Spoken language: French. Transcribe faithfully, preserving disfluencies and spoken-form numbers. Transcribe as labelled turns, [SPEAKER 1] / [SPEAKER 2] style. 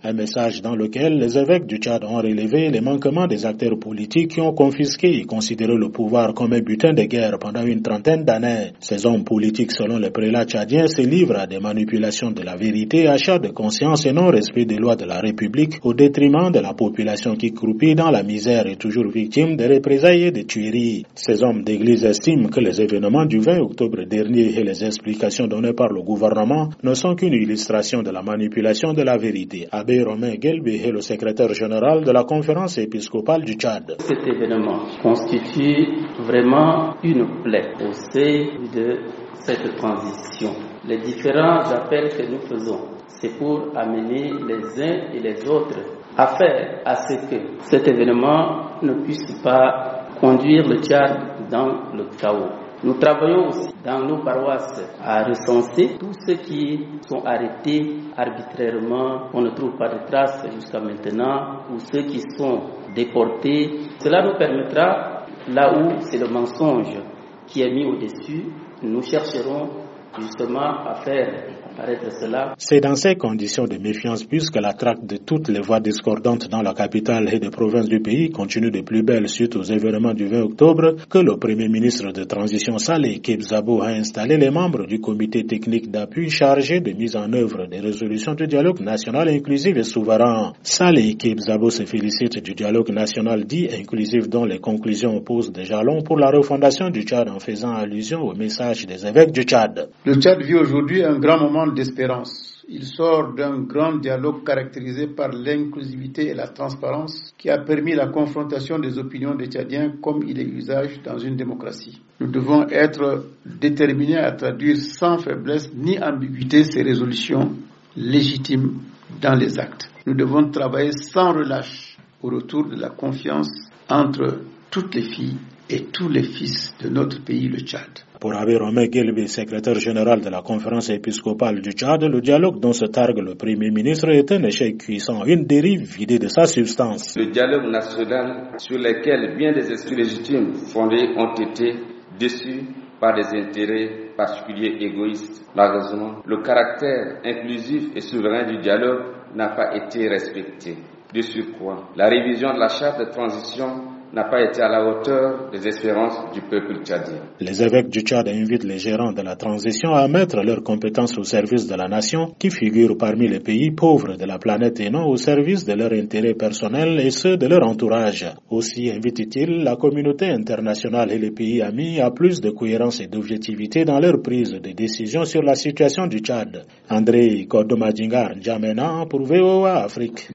[SPEAKER 1] Un message dans lequel les évêques du Tchad ont relevé les manquements des acteurs politiques qui ont confisqué et considéré le pouvoir comme un butin de guerre pendant une trentaine d'années. Ces hommes politiques, selon les prélats tchadiens, se livrent à des manipulations de la vérité, achat de conscience et non-respect des lois de la République au détriment de la population qui croupit dans la misère et toujours victime des représailles et des tueries. Ces hommes d'église estiment que les événements du vingt octobre dernier et les explications données par le gouvernement ne sont qu'une illustration de la manipulation de la vérité. Abbé Romain Guelbé est le secrétaire général de la conférence épiscopale du Tchad.
[SPEAKER 2] Cet événement constitue vraiment une plaie au sein de cette transition. Les différents appels que nous faisons, c'est pour amener les uns et les autres à faire à ce que cet événement ne puisse pas conduire le Tchad dans le chaos. Nous travaillons aussi dans nos paroisses à recenser tous ceux qui sont arrêtés arbitrairement, on ne trouve pas de traces jusqu'à maintenant, ou ceux qui sont déportés. Cela nous permettra, là où c'est le mensonge qui est mis au-dessus, nous chercherons justement à faire apparaître cela.
[SPEAKER 1] C'est dans ces conditions de méfiance, puisque la traque de toutes les voix discordantes dans la capitale et des provinces du pays continue de plus belle suite aux événements du vingt octobre, que le premier ministre de transition Saleh Kebzabo a installé les membres du comité technique d'appui chargé de mise en œuvre des résolutions du dialogue national inclusif et souverain. Saleh Kebzabo se félicite du dialogue national dit inclusif dont les conclusions posent des jalons pour la refondation du Tchad en faisant allusion au message des évêques du Tchad.
[SPEAKER 3] Le Tchad vit aujourd'hui un grand moment d'espérance. Il sort d'un grand dialogue caractérisé par l'inclusivité et la transparence qui a permis la confrontation des opinions des Tchadiens comme il est usage dans une démocratie. Nous devons être déterminés à traduire sans faiblesse ni ambiguïté ces résolutions légitimes dans les actes. Nous devons travailler sans relâche au retour de la confiance entre toutes les filles et tous les fils de notre pays, le Tchad.
[SPEAKER 1] Pour Abbé Romain Guelbé, secrétaire général de la conférence épiscopale du Tchad, le dialogue dont se targue le Premier ministre est un échec cuisant, une dérive vidée de sa substance.
[SPEAKER 4] Le dialogue national sur lequel bien des esprits légitimes fondés ont été déçus par des intérêts particuliers égoïstes. Malheureusement, le caractère inclusif et souverain du dialogue n'a pas été respecté. De surcroît, la révision de la charte de transition n'a pas été à la hauteur des espérances du peuple tchadien.
[SPEAKER 1] Les évêques du Tchad invitent les gérants de la transition à mettre leurs compétences au service de la nation, qui figure parmi les pays pauvres de la planète et non au service de leurs intérêts personnels et ceux de leur entourage. Aussi invite-t-il la communauté internationale et les pays amis à plus de cohérence et d'objectivité dans leur prise de décision sur la situation du Tchad. André Kodomadjingar N'Djamena pour V O A Afrique.